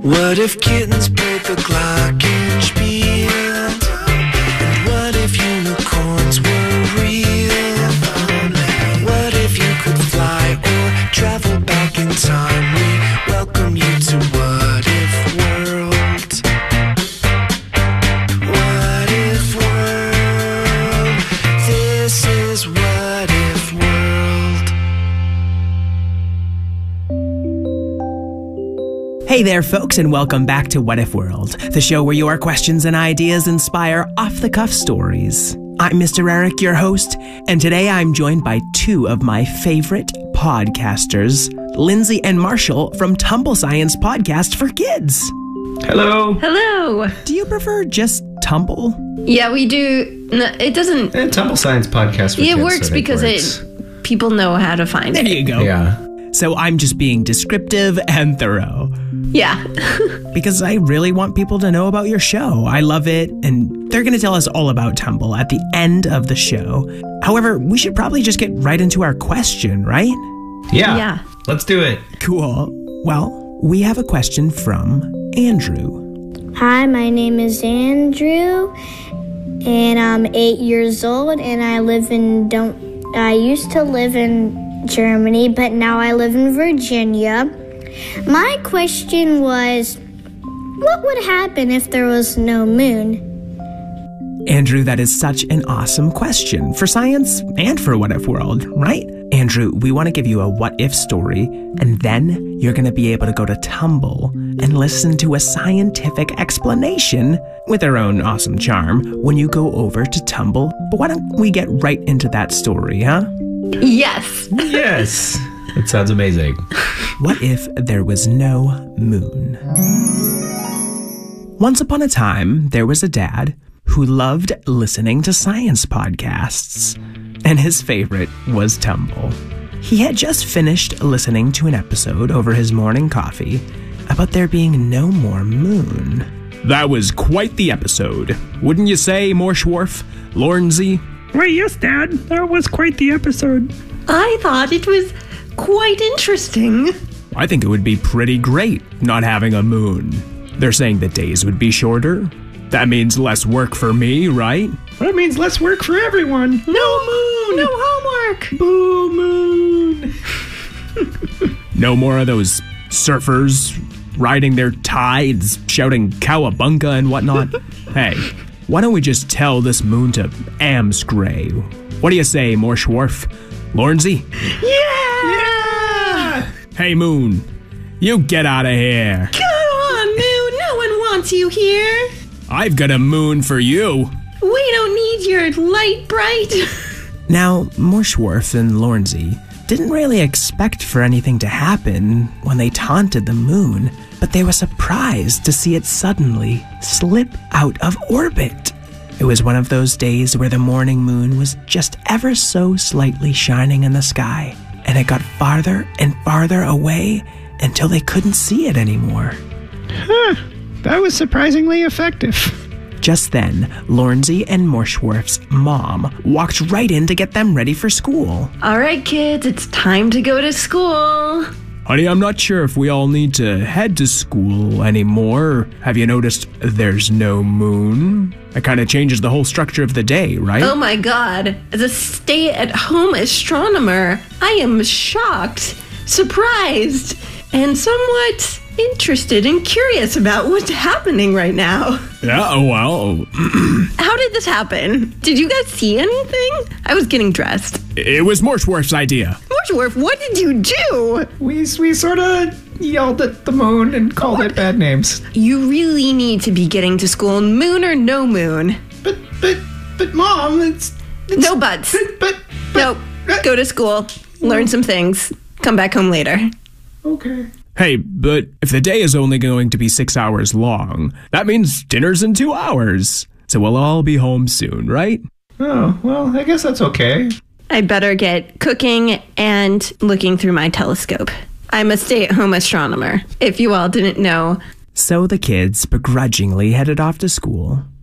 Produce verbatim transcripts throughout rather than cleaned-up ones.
What if kittens played the glockenspiel? And what if unicorns were real? What if you could fly or travel back in time? We welcome you to What If World. What If World? This is What If World. Hey there, folks, and welcome back to What If World, the show where your questions and ideas inspire off-the-cuff stories. I'm Mister Eric, your host, and today I'm joined by two of my favorite podcasters, Lindsay and Marshall from Tumble Science Podcast for Kids. Hello. Hello. Do you prefer just Tumble? Yeah, we do. No, it doesn't. And Tumble Science Podcast for It Kids. works I think because works. it people know how to find There it. you go. Yeah. So I'm just being descriptive and thorough. Yeah. Because I really want people to know about your show. I love it, and they're going to tell us all about Tumble at the end of the show. However, we should probably just get right into our question, right? Yeah. Yeah. Let's do it. Cool. Well, we have a question from Andrew. Hi, my name is Andrew, and I'm eight years old, and I live in don't. I used to live in Germany, but now I live in Virginia. My question was, what would happen if there was no moon? Andrew, that is such an awesome question for science and for What If World, right? Andrew, we want to give you a what if story, and then you're going to be able to go to Tumble and listen to a scientific explanation with our own awesome charm when you go over to Tumble. But why don't we get right into that story, huh? Yes. Yes. That sounds amazing. What if there was no moon? Once upon a time, there was a dad who loved listening to science podcasts, and his favorite was Tumble. He had just finished listening to an episode over his morning coffee about there being no more moon. That was quite the episode, wouldn't you say, Morschwarf, Lornsey? Why, yes, Dad. That was quite the episode. I thought it was quite interesting. I think it would be pretty great not having a moon. They're saying the days would be shorter. That means less work for me, right? That means less work for everyone. No moon. No homework. Boo moon. No more of those surfers riding their tides, shouting cowabunga and whatnot. Hey, why don't we just tell this moon to Amscray? What do you say, Morschwarf? Lornsey? Yeah. Hey, moon, you get out of here. Come on, moon. No one wants you here. I've got a moon for you. We don't need your light bright. Now, Morschwarf and Lornsey didn't really expect for anything to happen when they taunted the moon, but they were surprised to see it suddenly slip out of orbit. It was one of those days where the morning moon was just ever so slightly shining in the sky, and it got farther and farther away until they couldn't see it anymore. Huh. That was surprisingly effective. Just then, Lornsey and Morschwarf's mom walked right in to get them ready for school. All right, kids, it's time to go to school. Honey, I'm not sure if we all need to head to school anymore. Have you noticed there's no moon? It kind of changes the whole structure of the day, right? Oh my god. As a stay-at-home astronomer, I am shocked, surprised, and somewhat interested and curious about what's happening right now. Yeah, well... How did this happen? Did you guys see anything? I was getting dressed. It was Morschwarf's idea. Morschwarf, what did you do? We we sort of yelled at the moon and called it bad names. You really need to be getting to school, moon or no moon. But but but Mom, it's, it's No buts. But, but No, but, go to school, learn some things, come back home later. Okay. Hey, but if the day is only going to be six hours long, that means dinner's in two hours. So we'll all be home soon, right? Oh, well, I guess that's okay. I better get cooking and looking through my telescope. I'm a stay-at-home astronomer, if you all didn't know. So the kids begrudgingly headed off to school,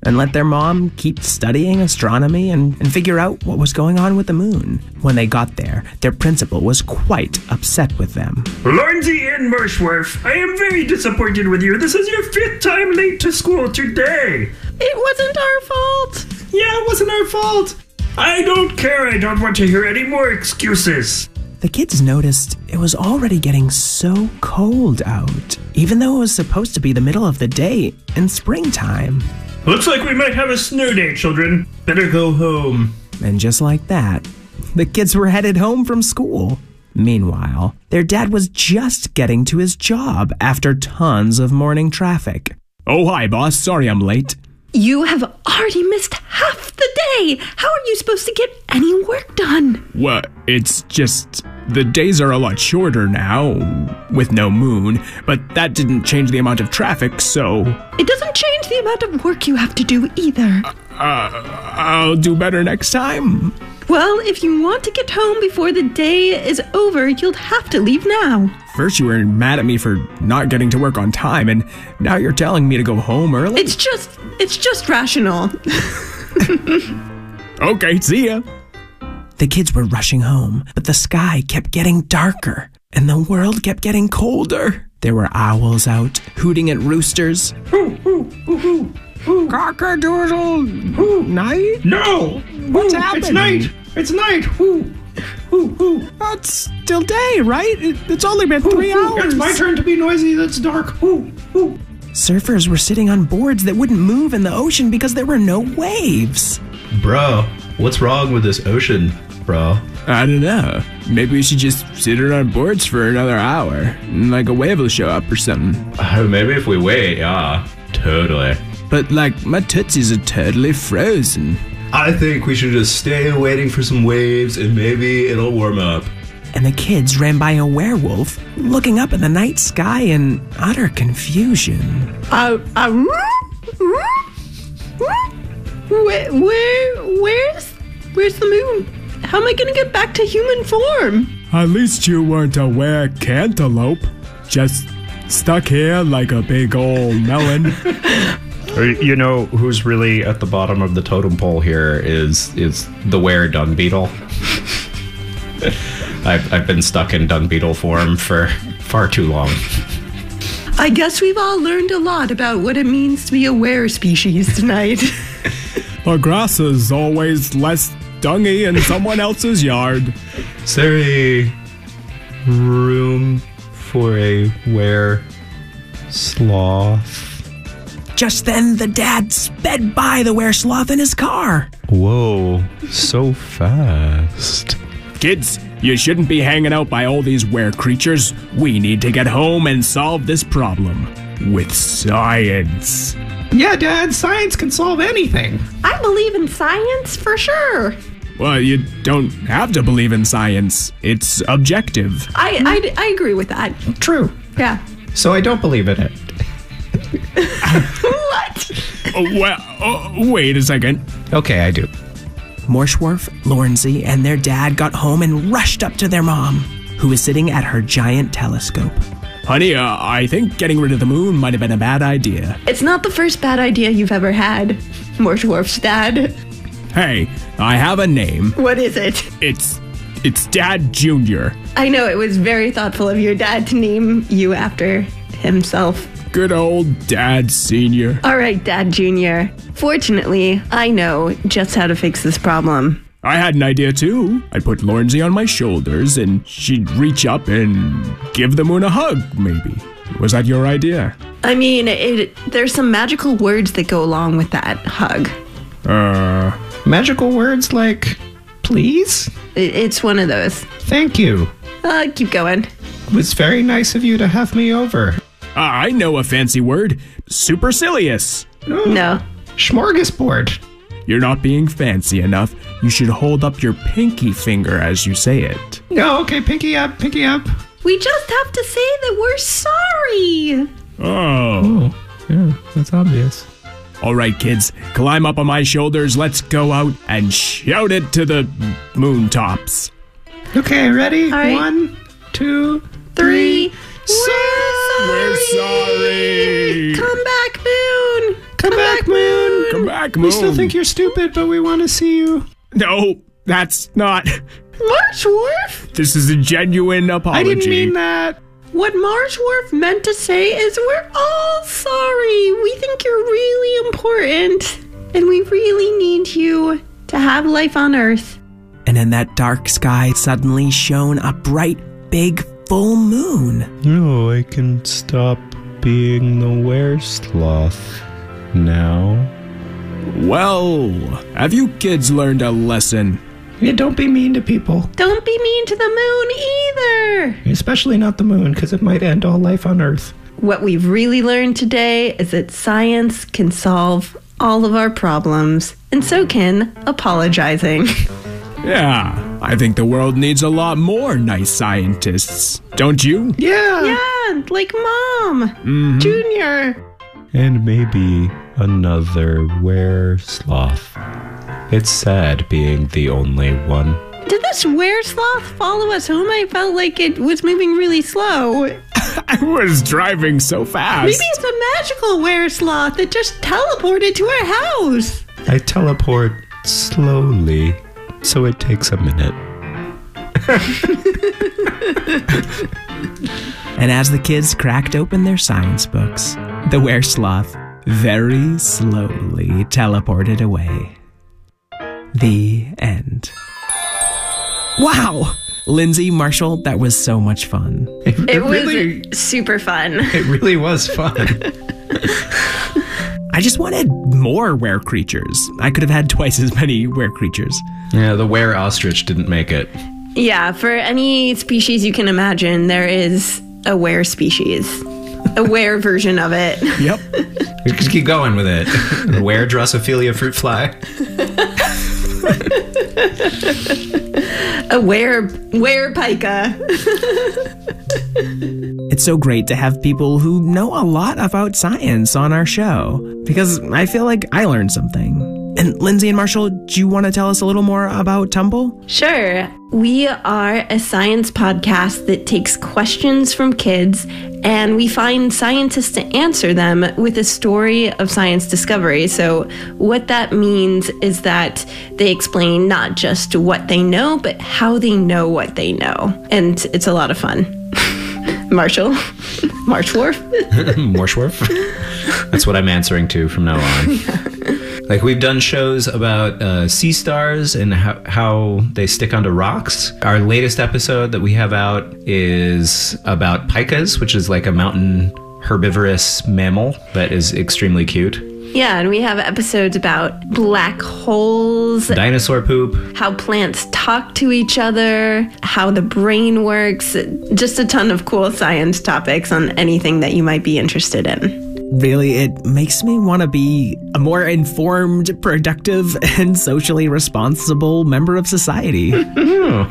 and let their mom keep studying astronomy and, and figure out what was going on with the moon. When they got there, their principal was quite upset with them. Lornsey and Marshworth, I am very disappointed with you. This is your fifth time late to school today. It wasn't our fault. Yeah, it wasn't our fault. I don't care. I don't want to hear any more excuses. The kids noticed it was already getting so cold out, even though it was supposed to be the middle of the day in springtime. Looks like we might have a snow day, children. Better go home. And just like that, the kids were headed home from school. Meanwhile, their dad was just getting to his job after tons of morning traffic. Oh, hi, boss. Sorry I'm late. You have already missed half the day. How are you supposed to get any work done? Well, it's just the days are a lot shorter now, with no moon, but that didn't change the amount of traffic, so... It doesn't change the amount of work you have to do either. Uh, I'll do better next time. Well, if you want to get home before the day is over, you'll have to leave now. First you were mad at me for not getting to work on time, and now you're telling me to go home early? It's just, it's just rational. Okay, see ya. The kids were rushing home, but the sky kept getting darker, and the world kept getting colder. There were owls out, hooting at roosters. Cock-a-doodle night? No! What's Ooh, happening? It's night! It's night! Ooh. Ooh, ooh. It's still day, right? It, it's only been three Ooh, hours. It's my turn to be noisy. That's dark. Ooh, ooh. Surfers were sitting on boards that wouldn't move in the ocean because there were no waves. Bro, what's wrong with this ocean, bro? I don't know. Maybe we should just sit on boards for another hour, and like a wave will show up or something. Oh, maybe if we wait, yeah. Totally. But like, my tootsies are totally frozen. I think we should just stay waiting for some waves and maybe it'll warm up. And the kids ran by a werewolf, looking up at the night sky in utter confusion. Uh, uh, where, where, where's, where's the moon? How am I gonna get back to human form? At least you weren't a were-cantaloupe. Just stuck here like a big old melon. You know who's really at the bottom of the totem pole here is is the were dung beetle. I've, I've been stuck in dung beetle form for far too long. I guess we've all learned a lot about what it means to be a were species tonight. The grass is always less dungy in someone else's yard. Is there a room for a were sloth? Just then, the dad sped by the were-sloth in his car. Whoa, so fast. Kids, you shouldn't be hanging out by all these were-creatures. We need to get home and solve this problem. With science. Yeah, Dad, science can solve anything. I believe in science for sure. Well, you don't have to believe in science. It's objective. I, I, I agree with that. True. Yeah. So I don't believe in it. What? Oh, well, oh, wait a second. Okay, I do. Morschwarf, Lornsey, and their dad got home and rushed up to their mom, who was sitting at her giant telescope. Honey, uh, I think getting rid of the moon might have been a bad idea. It's not the first bad idea you've ever had, Morschwarf's dad. Hey, I have a name. What is it? It's... it's Dad Junior I know it was very thoughtful of your dad to name you after himself. Good old Dad Senior. All right, Dad Junior Fortunately, I know just how to fix this problem. I had an idea too. I'd put Lornsey on my shoulders and she'd reach up and give the moon a hug, maybe. Was that your idea? I mean, it, there's some magical words that go along with that hug. Uh... Magical words like, please? It, it's one of those. Thank you. Uh, keep going. It was very nice of you to have me over. I know a fancy word. Supercilious. No. Smorgasbord. You're not being fancy enough. You should hold up your pinky finger as you say it. No, okay, pinky up, pinky up. We just have to say that we're sorry. Oh. Oh, yeah, that's obvious. All right, kids, climb up on my shoulders. Let's go out and shout it to the moon tops. Okay, ready? All right. One, two, Three. We're We're sorry. We're sorry. Come back, Moon. Come back, moon. Come back, Moon. We still think you're stupid, but we want to see you. No, that's not. Marshworth? This is a genuine apology. I didn't mean that. What Marshworth meant to say is we're all sorry. We think you're really important, and we really need you to have life on Earth. And in that dark sky suddenly shone a bright, big, full moon. No, I can stop being the were-sloth now. Well, have you kids learned a lesson? Yeah, don't be mean to people. Don't be mean to the moon either. Especially not the moon, because it might end all life on Earth. What we've really learned today is that science can solve all of our problems, and so can apologizing. Yeah, I think the world needs a lot more nice scientists. Don't you? Yeah. Yeah, like Mom. Mm-hmm. Junior. And maybe another were-sloth. It's sad being the only one. Did this were-sloth follow us home? I felt like it was moving really slow. I was driving so fast. Maybe it's a magical were-sloth that just teleported to our house. I teleport slowly, so it takes a minute. And as the kids cracked open their science books, the were-sloth very slowly teleported away. The end. Wow! Lindsay, Marshall, that was so much fun. It, It was really, super fun. it really was fun. I just wanted more were creatures. I could have had twice as many were creatures. Yeah, the were-ostrich didn't make it. Yeah, for any species you can imagine, there is a were species. A were version of it. Yep. We could keep going with it. Were Drosophila fruit fly. A were, were pica. It's so great to have people who know a lot about science on our show, because I feel like I learned something. And Lindsay and Marshall, do you want to tell us a little more about Tumble? Sure. We are a science podcast that takes questions from kids and we find scientists to answer them with a story of science discovery. So what that means is that they explain not just what they know, but how they know what they know. And it's a lot of fun. Marshall? Marshworth? Marshworth? That's what I'm answering to from now on. Yeah. Like, we've done shows about uh, sea stars and how, how they stick onto rocks. Our latest episode that we have out is about pikas, which is like a mountain herbivorous mammal that is extremely cute. Yeah, and we have episodes about black holes, Dinosaur poop. how plants talk to each other, how the brain works, just a ton of cool science topics on anything that you might be interested in. Really, it makes me want to be a more informed, productive, and socially responsible member of society. Oh.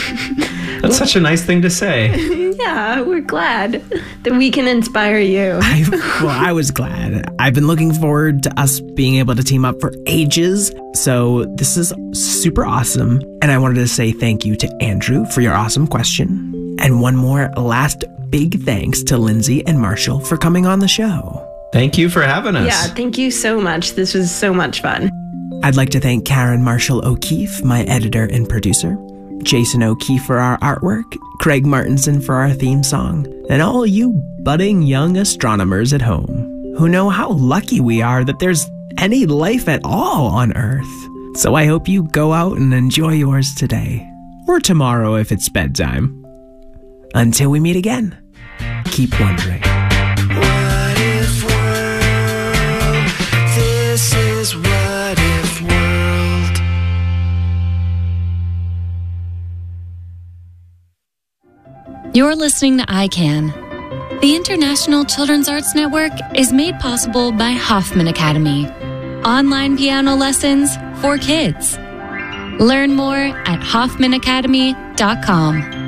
That's such a nice thing to say. Yeah, we're glad that we can inspire you. I, well, I was glad. I've been looking forward to us being able to team up for ages, so this is super awesome. And I wanted to say thank you to Andrew for your awesome question. And one more last big thanks to Lindsay and Marshall for coming on the show. Thank you for having us. Yeah, thank you so much. This was so much fun. I'd like to thank Karen Marshall O'Keefe, my editor and producer, Jason O'Keefe for our artwork, Craig Martinson for our theme song, and all you budding young astronomers at home who know how lucky we are that there's any life at all on Earth. So I hope you go out and enjoy yours today, or tomorrow if it's bedtime. Until we meet again, keep wondering. What if world? This is what if world. You're listening to I CAN. The International Children's Arts Network is made possible by Hoffman Academy. Online piano lessons for kids. Learn more at hoffman academy dot com.